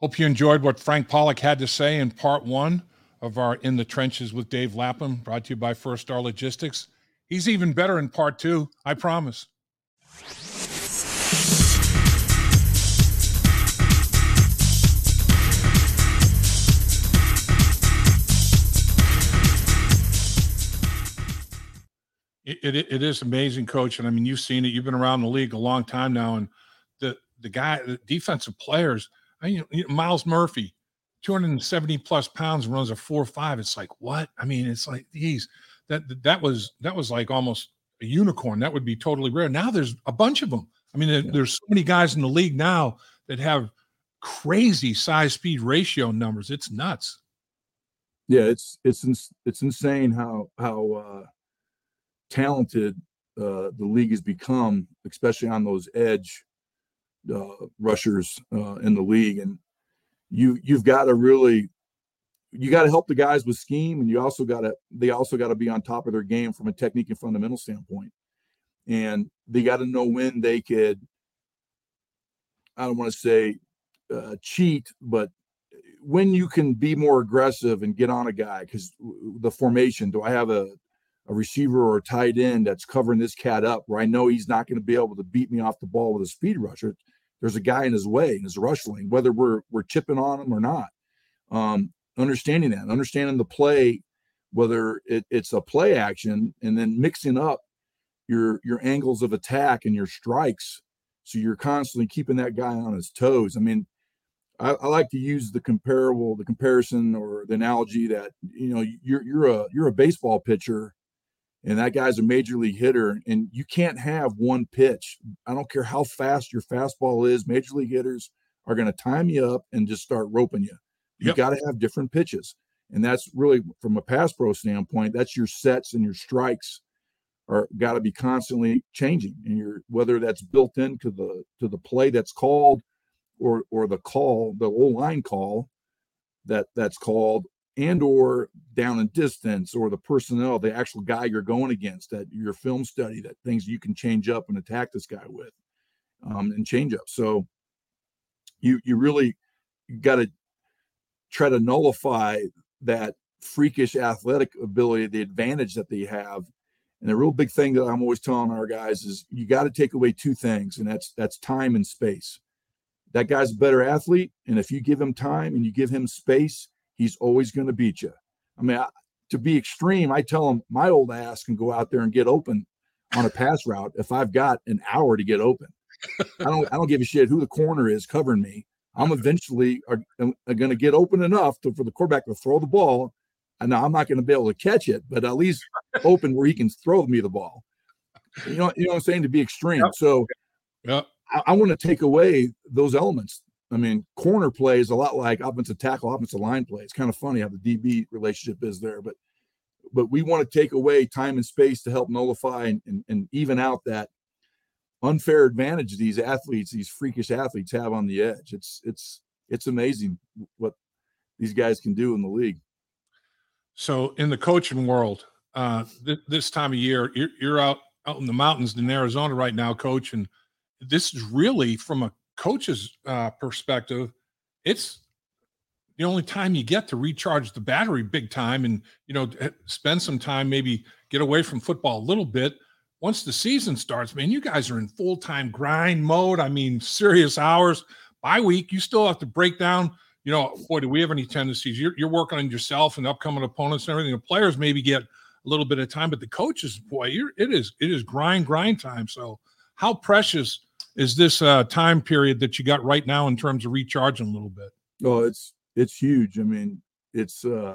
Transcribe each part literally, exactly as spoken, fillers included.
Hope you enjoyed what Frank Pollock had to say in part one of our In the Trenches with Dave Lapham, brought to you by First Star Logistics. He's even better in part two, I promise. It, it, it is amazing, Coach. And I mean, you've seen it. You've been around the league a long time now. And the the guy, the defensive players, I mean, you know, Miles Murphy, two hundred seventy plus pounds, runs a four five. It's like, what? I mean, it's like, geez, that that was that was like almost a unicorn. That would be totally rare. Now there's a bunch of them. I mean, there, Yeah. there's so many guys in the league now that have crazy size speed ratio numbers. It's nuts. Yeah, it's it's ins- it's insane how how uh, talented uh, the league has become, especially on those edge uh, rushers uh, in the league. And you you've got to really you got to help the guys with scheme, and you also got to they also got to be on top of their game from a technique and fundamental standpoint. And they got to know when they could. I don't want to say uh, cheat, but when you can be more aggressive and get on a guy, because the formation, do I have a, a receiver or a tight end that's covering this cat up where I know he's not going to be able to beat me off the ball with a speed rusher? There's a guy in his way, in his rush lane, whether we're we're chipping on him or not. Um, understanding that, understanding the play, whether it, it's a play action, and then mixing up your your angles of attack and your strikes, so you're constantly keeping that guy on his toes. I mean, I, I like to use the comparable, the comparison or the analogy that, you know, you're you're a you're a baseball pitcher, and that guy's a major league hitter, and you can't have one pitch. I don't care how fast your fastball is. Major league hitters are going to time you up and just start roping you. You Yep. got to have different pitches, and that's really, from a pass pro standpoint, that's your sets and your strikes are got to be constantly changing, and your whether that's built into the to the play that's called, or or the call, the old line call that that's called, and or down in distance, or the personnel, the actual guy you're going against, that your film study, that things you can change up and attack this guy with, um, and change up. So you you really got to try to nullify that freakish athletic ability, the advantage that they have. And the real big thing that I'm always telling our guys is you got to take away two things, and that's that's time and space. That guy's a better athlete, and if you give him time and you give him space, he's always going to beat you. I mean, I, to be extreme, I tell him my old ass can go out there and get open on a pass route if I've got an hour to get open. I don't I don't give a shit who the corner is covering me. I'm eventually are, are going to get open enough to, for the quarterback to throw the ball. And now I'm not going to be able to catch it, but at least open where he can throw me the ball. You know, you know what I'm saying? To be extreme. Yep. So Yep. I, I want to take away those elements. I mean, corner play is a lot like offensive tackle, offensive line play. It's kind of funny how the D B relationship is there, but but we want to take away time and space to help nullify and, and, and even out that unfair advantage these athletes, these freakish athletes have on the edge. It's it's it's amazing what these guys can do in the league. So in the coaching world, uh, th- this time of year, you're, you're out out in the mountains in Arizona right now, Coach, and this is really, from a coach's uh, perspective, it's the only time you get to recharge the battery big time, and you know, spend some time, maybe get away from football a little bit. Once the season starts, man, you guys are in full time grind mode. I mean, serious hours. Bye week, you still have to break down. You know, boy, do we have any tendencies? You're, you're working on yourself and upcoming opponents and everything. The players maybe get a little bit of time, but the coaches, boy, you're, it is it is grind, grind time. So how precious is this uh, time period that you got right now in terms of recharging a little bit? Oh, it's it's huge. I mean, it's uh,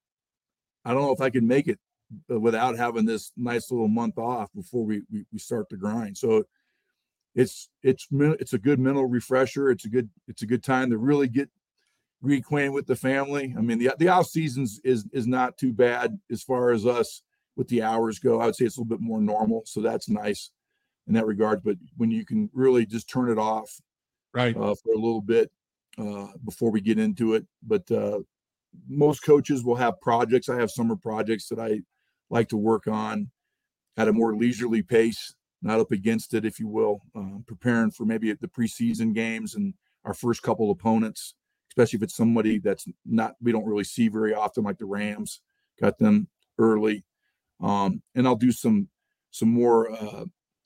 I don't know if I can make it without having this nice little month off before we we, we start the grind. So it's it's it's a good mental refresher. It's a good it's a good time to really get reacquainted with the family. I mean, the the off seasons is is not too bad as far as us with the hours go. I would say it's a little bit more normal, so that's nice in that regard. But when you can really just turn it off, right, uh, for a little bit uh, before we get into it. But uh, most coaches will have projects. I have summer projects that I like to work on at a more leisurely pace, not up against it, if you will, uh, preparing for maybe the preseason games and our first couple opponents, especially if it's somebody that's not, we don't really see very often, like the Rams. Got them early. Um, and I'll do some, some more uh,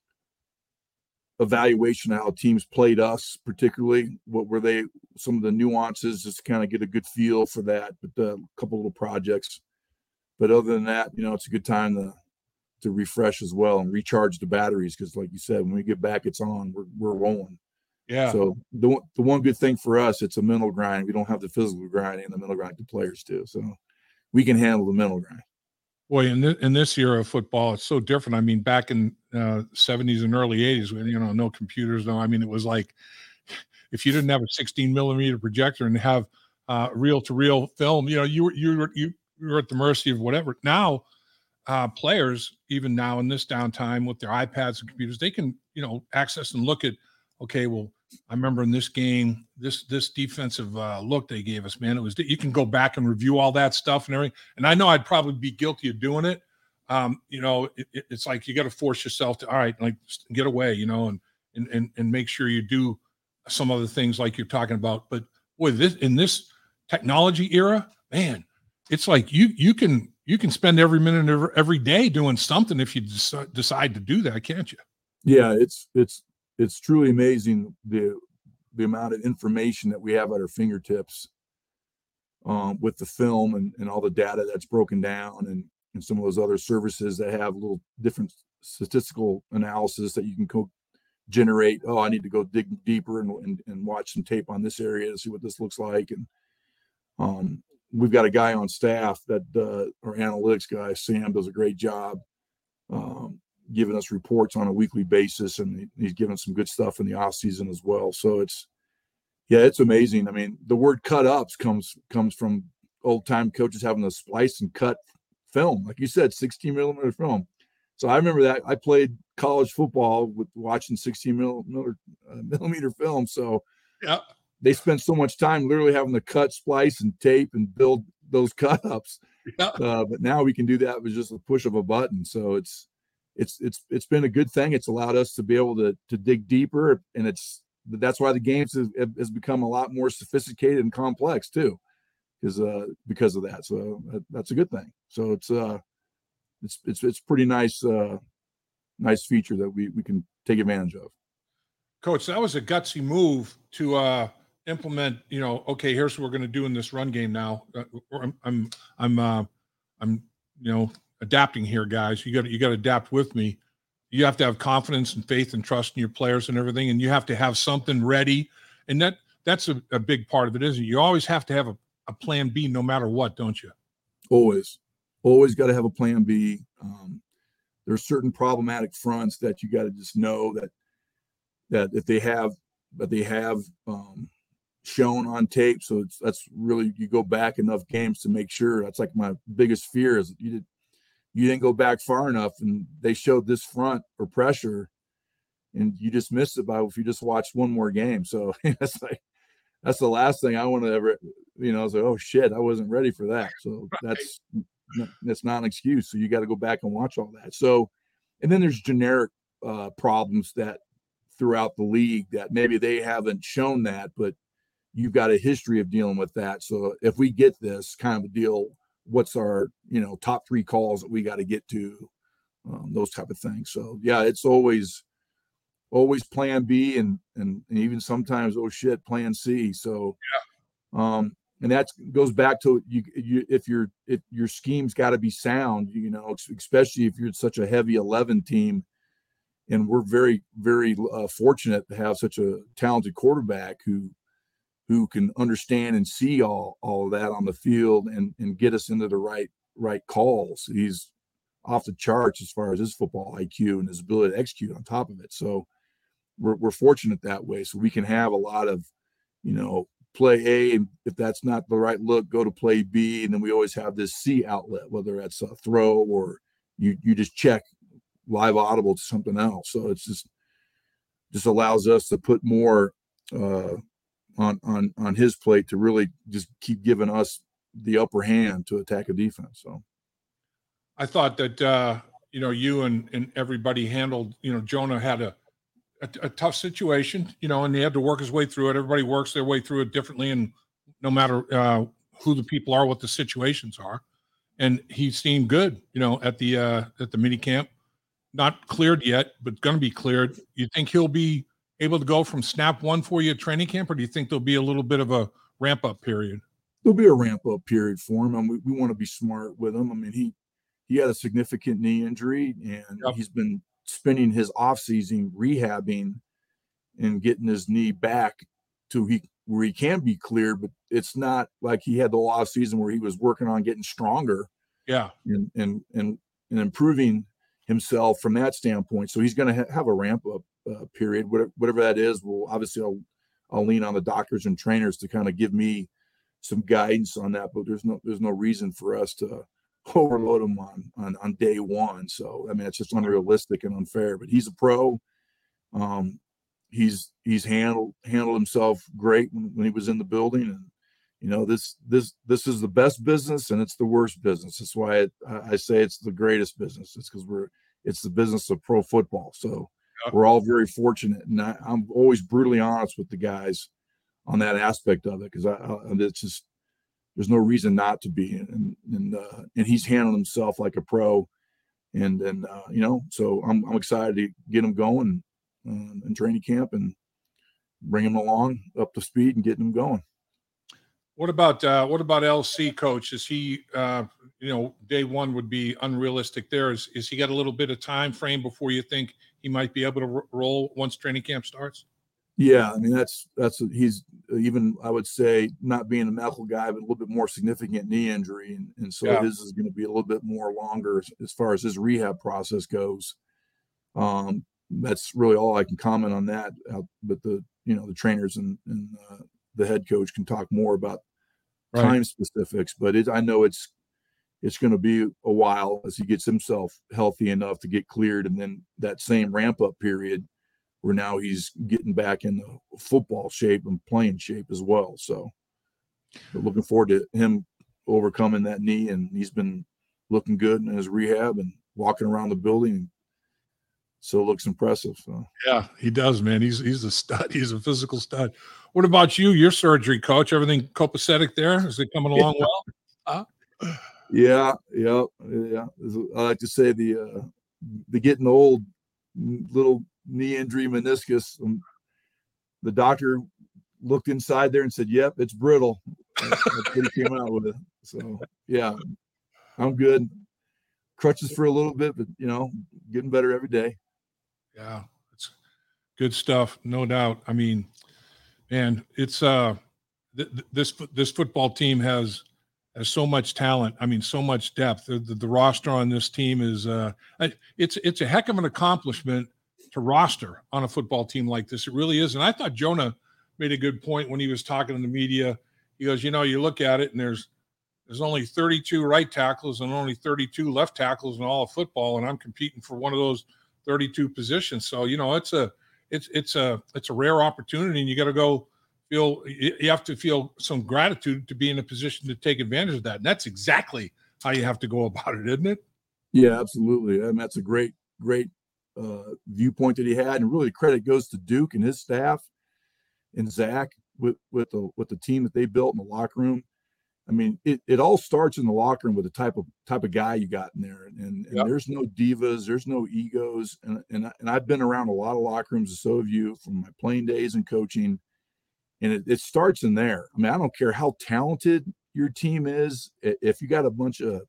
evaluation of how teams played us, particularly what were they, some of the nuances, just kind of get a good feel for that, but uh, a couple little projects. But other than that, you know, it's a good time to, to refresh as well and recharge the batteries. Cause like you said, when we get back, it's on, we're, we're rolling. Yeah. So the, the one good thing for us, it's a mental grind. We don't have the physical grind and the mental grind to players too. So we can handle the mental grind. Boy, in this, in this era of football, it's so different. I mean, back in uh, seventies and early eighties, when, you know, no computers, no, I mean, it was like, if you didn't have a sixteen millimeter projector and have uh, reel to reel film, you know, you were, you were, you were at the mercy of whatever. Now, uh, players, even now in this downtime with their iPads and computers, they can, you know, access and look at, okay, well, I remember in this game, this this defensive uh, look they gave us, man, it was, you can go back and review all that stuff and everything. And I know I'd probably be guilty of doing it. Um, you know, it, it's like you got to force yourself to, all right, like get away, you know, and and and and make sure you do some other things like you're talking about. But boy, this in this technology era, man, it's like you you can you can spend every minute of every day doing something if you des- decide to do that, can't you? Yeah, it's it's. It's truly amazing the the amount of information that we have at our fingertips um, with the film and, and all the data that's broken down and, and some of those other services that have little different statistical analysis that you can co- generate. Oh, I need to go dig deeper and, and, and watch some tape on this area to see what this looks like. And um, we've got a guy on staff that uh, our analytics guy, Sam, does a great job. Um, giving us reports on a weekly basis, and he's given some good stuff in the off season as well. So it's, yeah, it's amazing. I mean, the word cut ups comes, comes from old time coaches having to splice and cut film. Like you said, sixteen millimeter film. So I remember that I played college football with watching sixteen millimeter, uh, millimeter film. So yeah, they spent so much time literally having to cut, splice and tape and build those cut ups. yeah. Uh, but now we can do that with just a push of a button. So it's, it's it's it's been a good thing. It's allowed us to be able to to dig deeper, and it's that's why the games has, has become a lot more sophisticated and complex too, because uh because of that. So that's a good thing. So it's uh it's it's it's pretty nice uh nice feature that we we can take advantage of. Coach, that was a gutsy move to uh implement. You know, okay, here's what we're going to do in this run game now. Uh, I'm I'm I'm uh, I'm you know. adapting here, guys. You got you got to adapt with me. You have to have confidence and faith and trust in your players and everything, and you have to have something ready. And that that's a, a big part of it, isn't it? You always have to have a, a plan B no matter what, don't you? Always, always got to have a plan B. Um, there's certain problematic fronts that you got to just know that that if they have that they have um, shown on tape. So it's, that's really, you go back enough games to make sure. That's like my biggest fear is you did. You didn't go back far enough and they showed this front or pressure and you just missed it by if you just watched one more game. So that's like, that's the last thing I want to ever, you know, I was like, oh shit, I wasn't ready for that. So that's, that's not an excuse. So you got to go back and watch all that. So, and then there's generic uh, problems that throughout the league that maybe they haven't shown that, but you've got a history of dealing with that. So if we get this kind of a deal, what's our, you know, top three calls that we got to get to, um, those type of things. So yeah, it's always, always plan B and, and, and even sometimes, oh shit, plan C. So, yeah. um, and that goes back to you, you, if your, if your scheme's got to be sound, you know, especially if you're such a heavy eleven team. And we're very, very uh, fortunate to have such a talented quarterback who, who can understand and see all, all of that on the field and, and get us into the right, right calls. He's off the charts as far as his football I Q and his ability to execute on top of it. So we're, we're fortunate that way. So we can have a lot of, you know, play A, and if that's not the right look, go to play B. And then we always have this C outlet, whether that's a throw or you, you just check live audible to something else. So it's just, just allows us to put more, uh, on on on his plate to really just keep giving us the upper hand to attack a defense. So I thought that uh you know you and and everybody handled, you know, Jonah had a, a a tough situation, you know, and he had to work his way through it. Everybody works their way through it differently, and no matter uh, who the people are, what the situations are. And he seemed good, you know, at the uh, at the mini camp. Not cleared yet, but going to be cleared. You think he'll be able to go from snap one for you at training camp, or do you think there'll be a little bit of a ramp up period? There'll be a ramp up period for him. I mean, we, we want to be smart with him. I mean, he he had a significant knee injury, and Yep. he's been spending his off season rehabbing and getting his knee back to he where he can be cleared. But it's not like he had the off season where he was working on getting stronger. Yeah, and and and, and improving himself from that standpoint. So he's going to ha- have a ramp up uh, period, whatever, whatever that is. Well, obviously I'll, I'll lean on the doctors and trainers to kind of give me some guidance on that, but there's no, there's no reason for us to overload him on, on, on day one. So, I mean, it's just unrealistic and unfair, but he's a pro. Um, he's, he's handled, handled himself great when, when he was in the building. And, you know, this, this, this is the best business and it's the worst business. That's why it, I say it's the greatest business. It's because we're, it's the business of pro football. So Yep. we're all very fortunate. And I, I'm always brutally honest with the guys on that aspect of it. Cause I, I it's just, there's no reason not to be. And, and, uh, and he's handled himself like a pro. And then, uh, you know, so I'm, I'm excited to get him going uh, in training camp and bring him along up to speed and getting him going. What about uh, what about L C, coach? Is he, uh, you know, day one would be unrealistic there. Is, is he got a little bit of time frame before you think he might be able to r- roll once training camp starts? Yeah, I mean, that's, that's, he's even, I would say, not being a medical guy, but a little bit more significant knee injury. And, and so Yeah. his is going to be a little bit more longer as, as far as his rehab process goes. Um, that's really all I can comment on that. Uh, but the, you know, the trainers and, and uh, the head coach can talk more about Right. time specifics, but it, I know it's, it's going to be a while as he gets himself healthy enough to get cleared. And then that same ramp up period where now he's getting back in the football shape and playing shape as well. So but looking forward to him overcoming that knee, and he's been looking good in his rehab and walking around the building. So it looks impressive. So Yeah, he does, man. He's he's a stud. He's a physical stud. What about you? Your surgery, coach? Everything copacetic there? Is it coming along yeah. well? Huh? Yeah, yeah, yeah. I like to say the uh, the getting old little knee injury meniscus. Um, the doctor looked inside there and said, "Yep, it's brittle." That's what he came out with it. So yeah, I'm good. Crutches for a little bit, but you know, getting better every day. Yeah, it's good stuff, no doubt. I mean, man, it's uh, th- th- this this football team has has so much talent. I mean, so much depth. The, the, the roster on this team is uh, it's it's a heck of an accomplishment to roster on a football team like this. It really is. And I thought Jonah made a good point when he was talking to the media. He goes, you know, you look at it and there's there's only thirty-two right tackles and only thirty-two left tackles in all of football, and I'm competing for one of those thirty-two positions. So, you know, it's a it's it's a it's a rare opportunity, and you got to go feel you have to feel some gratitude to be in a position to take advantage of that. And that's exactly how you have to go about it, isn't it? Yeah, absolutely. I mean, that's a great, great uh, viewpoint that he had, and really credit goes to Duke and his staff and Zach with with the with the team that they built in the locker room. I mean, it, it all starts in the locker room with the type of type of guy you got in there, and and, and Yep. there's no divas, there's no egos, and and and I've been around a lot of locker rooms, and so have you, from my playing days and coaching, and it, it starts in there. I mean, I don't care how talented your team is, if you got a bunch of,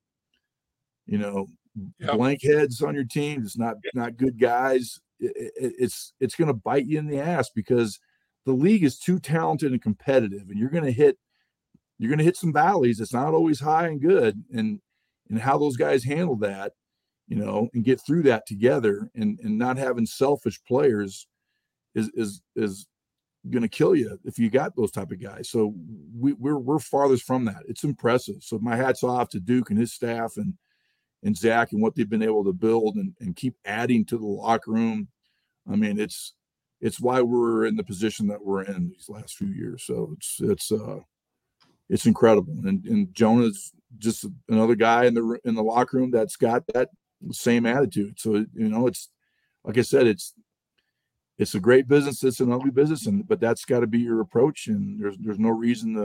you know, Yep. blank heads on your team, it's not not good guys. It, it, it's it's going to bite you in the ass because the league is too talented and competitive, and you're going to hit. You're going to hit some valleys. It's not always high and good. And, and how those guys handle that, you know, and get through that together, and, and not having selfish players is, is, is going to kill you if you got those type of guys. So we, we're, we're farthest from that. It's impressive. So my hat's off to Duke and his staff and, and Zach and what they've been able to build and, and keep adding to the locker room. I mean, it's, it's why we're in the position that we're in these last few years. So it's, it's, uh, it's incredible. And, and Jonah's just another guy in the in the locker room that's got that same attitude. So, you know, it's like I said, it's it's a great business. It's an ugly business, and but that's got to be your approach. And there's there's no reason to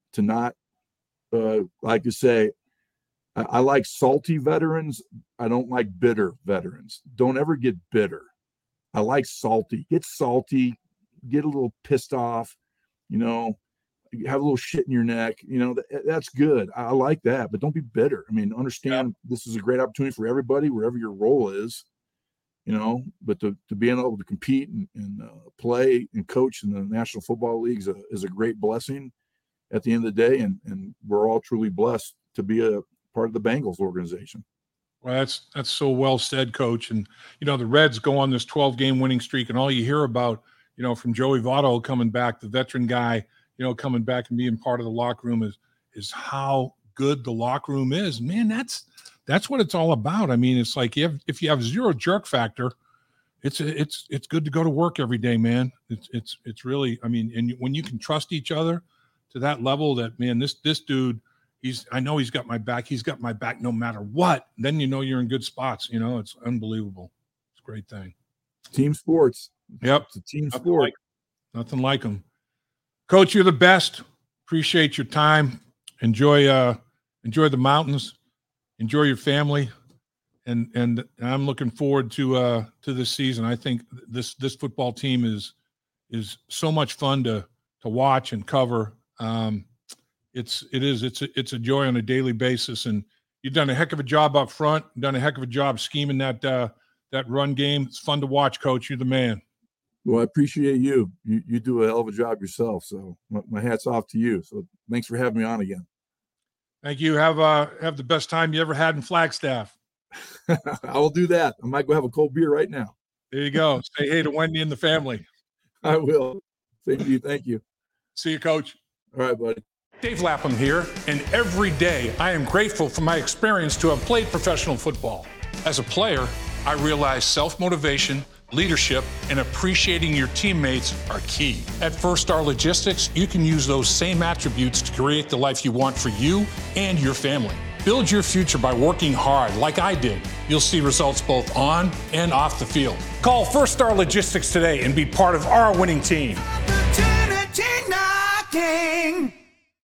to not, uh, like I say, I, I like salty veterans. I don't like bitter veterans. Don't ever get bitter. I like salty. Get salty, get a little pissed off, you know, have a little shit in your neck. You know, that, that's good. I like that, but don't be bitter. I mean, understand yeah. this is a great opportunity for everybody, wherever your role is, you know, but to, to being able to compete and, and uh, play and coach in the National Football League is a, is a great blessing at the end of the day. And, and we're all truly blessed to be a part of the Bengals organization. Well, that's that's so well said, Coach. And, you know, the Reds go on this twelve-game winning streak, and all you hear about, you know, from Joey Votto coming back, the veteran guy, you know, coming back and being part of the locker room is is how good the locker room is. Man, that's that's what it's all about. I mean, it's like if, if you have zero jerk factor, it's it's it's good to go to work every day, man. It's it's it's really, I mean, and when you can trust each other to that level that, man, this this dude, He's, I know he's got my back. He's got my back no matter what. Then you know you're in good spots. You know, it's unbelievable. It's a great thing. Team sports. Yep. It's a team nothing sport. Like, nothing like them. Coach, you're the best. Appreciate your time. Enjoy uh enjoy the mountains. Enjoy your family. And and I'm looking forward to uh to this season. I think this this football team is is so much fun to to watch and cover. Um It's it is it's a, it's a joy on a daily basis, and you've done a heck of a job up front. Done a heck of a job scheming that uh, that run game. It's fun to watch, Coach. You're the man. Well, I appreciate you. You you do a hell of a job yourself. So my, my hat's off to you. So thanks for having me on again. Thank you. Have uh have the best time you ever had in Flagstaff. I will do that. I might go have a cold beer right now. There you go. Say hey to Wendy and the family. I will. Same to you. Thank you. See you, Coach. All right, buddy. Dave Lapham here, and every day I am grateful for my experience to have played professional football. As a player, I realize self-motivation, leadership, and appreciating your teammates are key. At First Star Logistics, you can use those same attributes to create the life you want for you and your family. Build your future by working hard like I did. You'll see results both on and off the field. Call First Star Logistics today and be part of our winning team. Opportunity knocking.